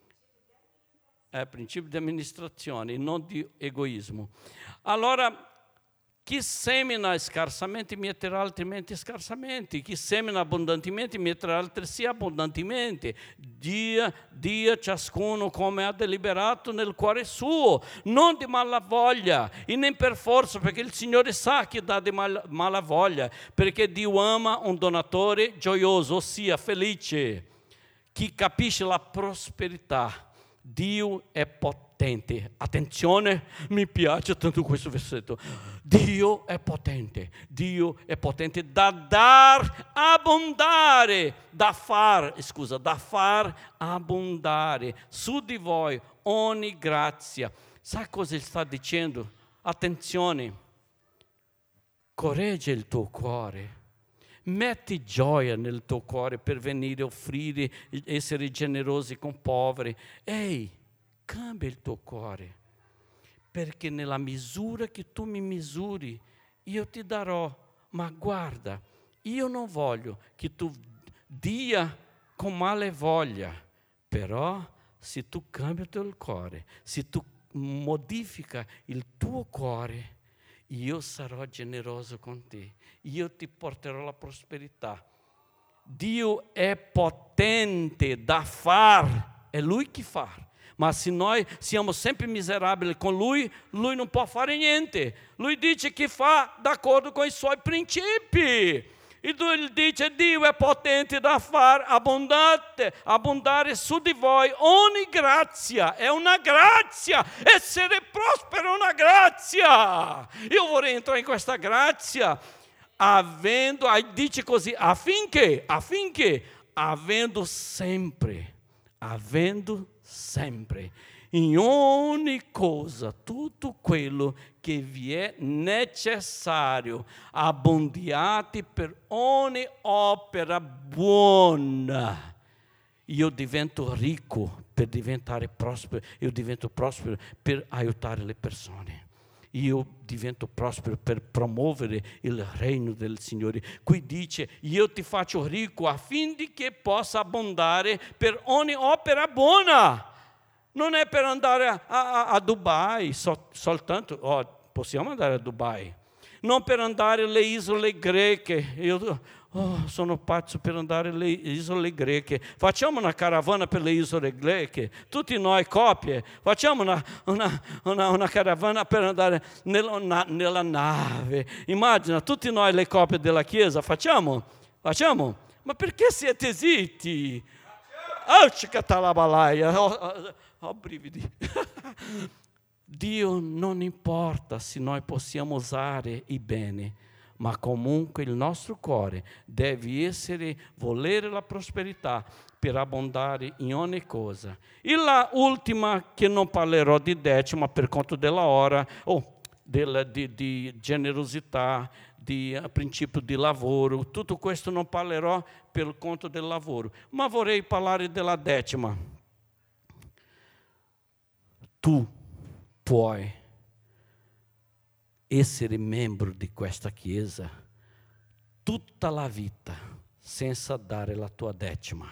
È principio di amministrazione, non di egoismo. Allora, chi semina scarsamente mieterà altrimenti scarsamente, chi semina abbondantemente mieterà altresì abbondantemente. Dia, dia ciascuno come ha deliberato nel cuore suo, non di malavoglia, e nem per forza, perché il Signore sa che dà di mal, malavoglia, perché Dio ama un donatore gioioso, ossia felice, chi capisce la prosperità. Dio è potente. Attenzione, mi piace tanto questo versetto. Dio è potente. Dio è potente da dar abbondare, da far, scusa, da far abbondare su di voi ogni grazia. Sa cosa sta dicendo? Attenzione. Corregge il tuo cuore. Metti gioia nel tuo cuore per venire a offrire, essere generosi con poveri. Ehi, cambia il tuo cuore, perché nella misura che tu mi misuri, io ti darò. Ma guarda, io non voglio che tu dia con male voglia, però se tu cambi il tuo cuore, se tu modifica il tuo cuore, io sarò generoso con te, io ti porterò la prosperità. Dio è potente da far, è Lui che fa, ma se noi siamo sempre miserabili con Lui, Lui non può fare niente. Lui dice che fa d'accordo com i suoi principi. E Lui dice, Dio è potente da far abbondante, abbondare su di voi ogni grazia. È una grazia, essere prospero è una grazia. Io vorrei entrare in questa grazia, avendo, dice così, affinché, affinché, avendo sempre, avendo sempre, in ogni cosa, tutto quello che vi è necessario, abbondiate per ogni opera buona. Io divento ricco per diventare prospero, io divento prospero per aiutare le persone. Io divento prospero per promuovere il regno del Signore. Qui dice, io ti faccio ricco affinché possa abbondare per ogni opera buona. Non è per andare a, a, a Dubai, so, soltanto, oh, possiamo andare a Dubai. Non per andare alle isole greche. Io oh, sono pazzo per andare alle isole greche. Facciamo una caravana per le isole greche. Tutti noi coppie. Facciamo una, una, una, una caravana per andare nella, na, nella nave. Immagina, tutti noi le coppie della Chiesa. Facciamo? Facciamo? Ma perché siete zitti? Oh, cicatalabalaia. Oh, oh, ho brividi. Dio non importa se noi possiamo usare il bene, ma comunque il nostro cuore deve essere volere la prosperità per abbondare in ogni cosa. E la ultima, che non parlerò di decima per conto della ora, oh, del, di, di generosità, di uh, principio di lavoro, tutto questo non parlerò per conto del lavoro, ma vorrei parlare della decima. Tu puoi essere membro di questa Chiesa tutta la vita senza dare la tua decima.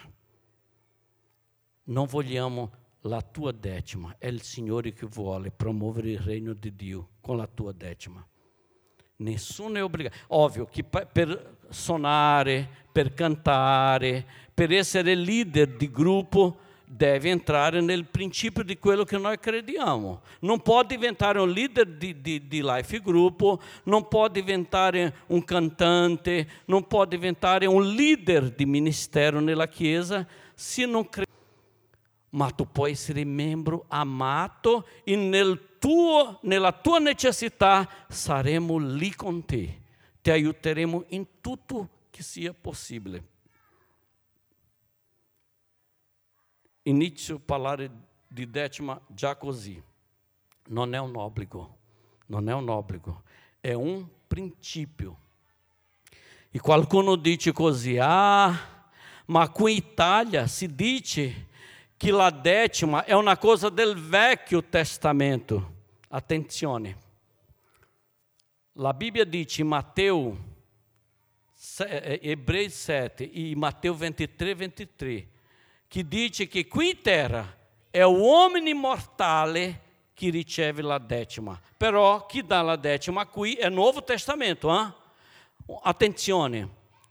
Non vogliamo la tua decima, è il Signore che vuole promuovere il regno di Dio con la tua decima. Nessuno è obbligato. Ovvio che per suonare, per cantare, per essere leader di gruppo, deve entrare nel principio di quello che noi crediamo. Non può diventare un leader di, di, di life gruppo, non può diventare un cantante, non può diventare un leader di ministero nella Chiesa se non crede. Ma tu puoi essere membro amato e nel tuo, nella tua necessità saremo lì con te. Ti aiuteremo in tutto che sia possibile. Inizio a parlare di decima già così. Non è un obbligo, non è un obbligo, è un principio. E qualcuno dice così, ah, ma qui in Italia si dice che la decima è una cosa del Vecchio Testamento. Attenzione, la Bibbia dice in Matteo, Ebrei sette e Matteo ventitré, ventitré, che dice che qui in terra è l'uomo mortale che riceve la decima, però chi dà la decima qui è Nuovo Testamento. Eh? Attenzione,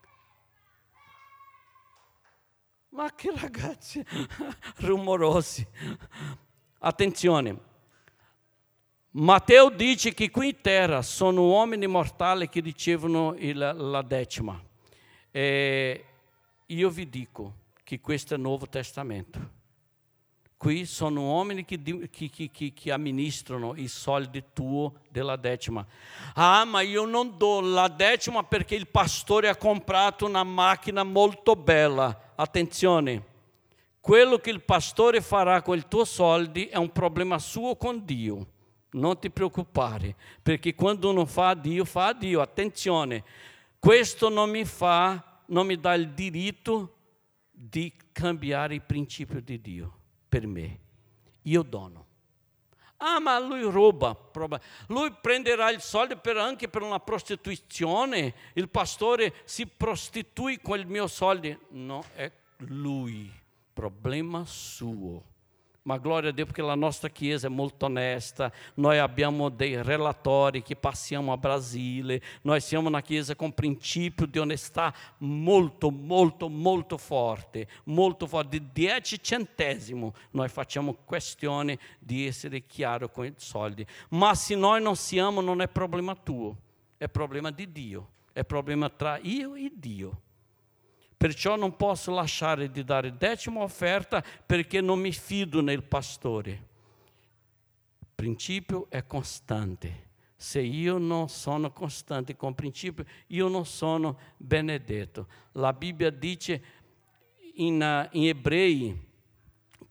ma che ragazzi rumorosi, attenzione, Matteo dice che qui in terra sono uomini mortali che ricevono il, la decima, e io vi dico che questo è il Nuovo Testamento. Qui sono uomini che, che, che, che amministrano i soldi tuoi della decima. Ah, ma io non do la decima perché il pastore ha comprato una macchina molto bella. Attenzione, quello che il pastore farà con i tuoi soldi è un problema suo con Dio. Non ti preoccupare, perché quando uno fa a Dio, fa a Dio. Attenzione, questo non mi fa, non mi dà il diritto di cambiare il principio di Dio per me. Io dono. Ah, ma lui ruba, lui prenderà il soldo per, anche per una prostituzione, il pastore si prostituì con i miei soldi. No, è lui, problema suo. Ma gloria a Dio perché la nostra Chiesa è molto onesta, noi abbiamo dei relatori che passiamo a Brasile, noi siamo una Chiesa con principio di onestà molto, molto, molto forte, molto forte, di dieci centesimo noi facciamo questione di essere chiaro con i soldi, ma se noi non siamo non è problema tuo, è problema di Dio, è problema tra io e Dio. Perciò non posso lasciare di dare decima offerta perché non mi fido nel pastore. Il principio è costante. Se io non sono costante con il principio, io non sono benedetto. La Bibbia dice in, uh, in Ebrei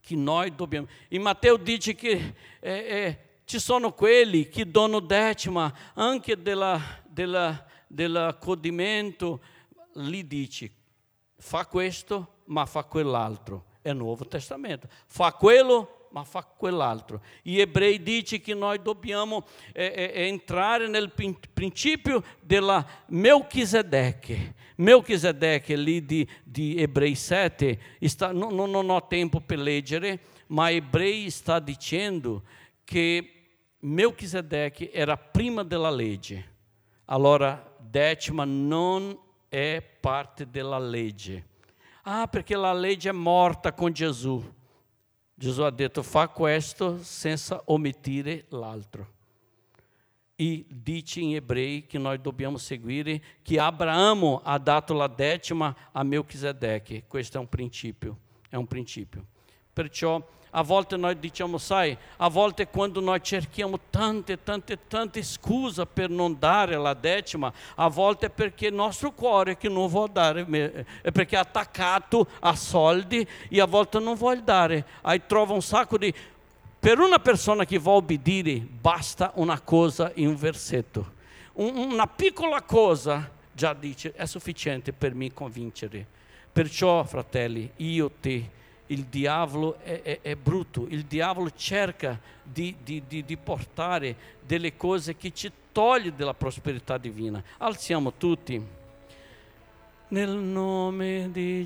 che noi dobbiamo. In Matteo dice che eh, eh, ci sono quelli che danno decima anche della, della, dell'accudimento. Lì dice, fa questo, ma fa quell'altro. È il Nuovo Testamento. Fa quello, ma fa quell'altro. Gli Ebrei dice che noi dobbiamo eh, eh, entrare nel principio della Melchisedec. Melchisedec, lì di, di Ebrei sette, está, non, non ho tempo per leggere, ma Ebrei sta dicendo che Melchisedec era prima della legge. Allora, decima non è parte della legge. Ah, perché la legge è morta con Gesù. Gesù ha detto, fa questo senza omettere l'altro. E dice in Ebrei che noi dobbiamo seguire che Abraamo ha dato la decima a Melchisedec. Questo è un principio, è un principio. Perciò a volte noi diciamo, sai, a volte quando noi cerchiamo tante, tante, tante scuse per non dare la decima, a volte è perché il nostro cuore che non vuole dare, è perché è attaccato a soldi e a volte non vuole dare. Aí trova un sacco di... Per una persona che vuole obbedire, basta una cosa in un versetto. Un, una piccola cosa, già dice, è sufficiente per me convincere. Perciò, fratelli, io te... Il diavolo è, è, è brutto, il diavolo cerca di, di, di, di portare delle cose che ci toglie dalla prosperità divina. Alziamo tutti. Nel nome di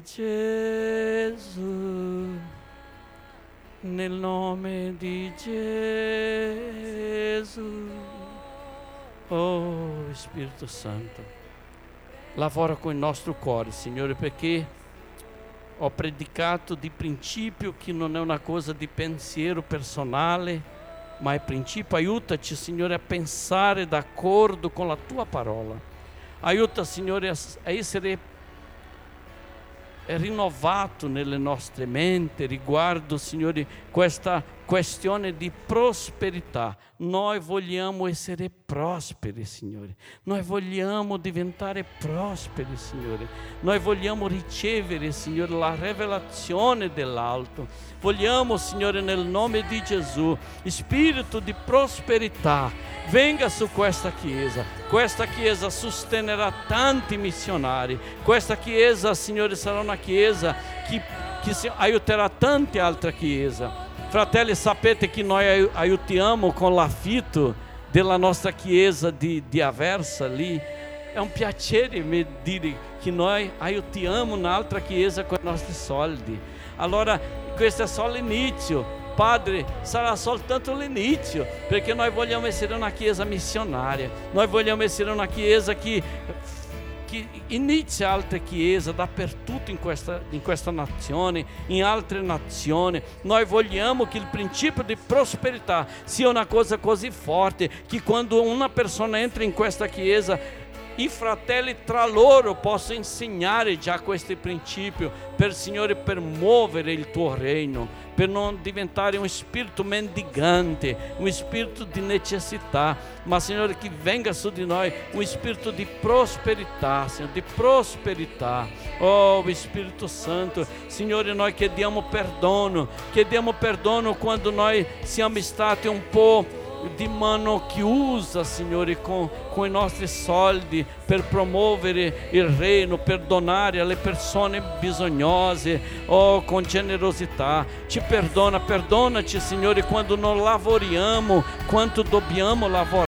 Gesù, nel nome di Gesù, oh Spirito Santo, lavora con il nostro cuore, Signore, perché ho predicato di principio che non è una cosa di pensiero personale, ma è principio. Aiutaci, Signore, a pensare d'accordo con la Tua parola. Aiuta, Signore, a essere rinnovato nelle nostre menti riguardo, Signore, questa questione di prosperità. Noi vogliamo essere prosperi, Signore. Noi vogliamo diventare prosperi, Signore. Noi vogliamo ricevere, Signore, la rivelazione dell'alto. Vogliamo, Signore, nel nome di Gesù, spirito di prosperità venga su questa Chiesa. Questa Chiesa sostenerà tanti missionari. Questa Chiesa, Signore, sarà una Chiesa che, che aiuterà tante altre Chiese. Fratelli, sapete che noi aiutiamo con l'affitto della nostra Chiesa di, di Aversa lì. È un piacere mi dire che noi aiutiamo un'altra Chiesa con i nostri soldi. Allora, questo è solo l'inizio. Padre, sarà soltanto l'inizio, perché noi vogliamo essere una Chiesa missionaria. Noi vogliamo essere una Chiesa che... che inizia altre chiese dappertutto in questa, in questa nazione, in altre nazioni. Noi vogliamo che il principio di prosperità sia una cosa così forte che quando una persona entra in questa chiesa, i fratelli tra loro possono insegnare già questo principio per, Signore, per muovere il Tuo regno, per non diventare un spirito mendigante, un spirito di necessità, ma, Signore, che venga su di noi un spirito di prosperità, Signore, di prosperità. Oh, Spirito Santo, Signore, noi chiediamo perdono, chiediamo perdono quando noi siamo stati un po' di mano chiusa, Signore, con, con i nostri soldi per promuovere il regno, per donare alle persone bisognose, oh, con generosità. Ci perdona, perdonaci, Signore, quando non lavoriamo quanto dobbiamo lavorare.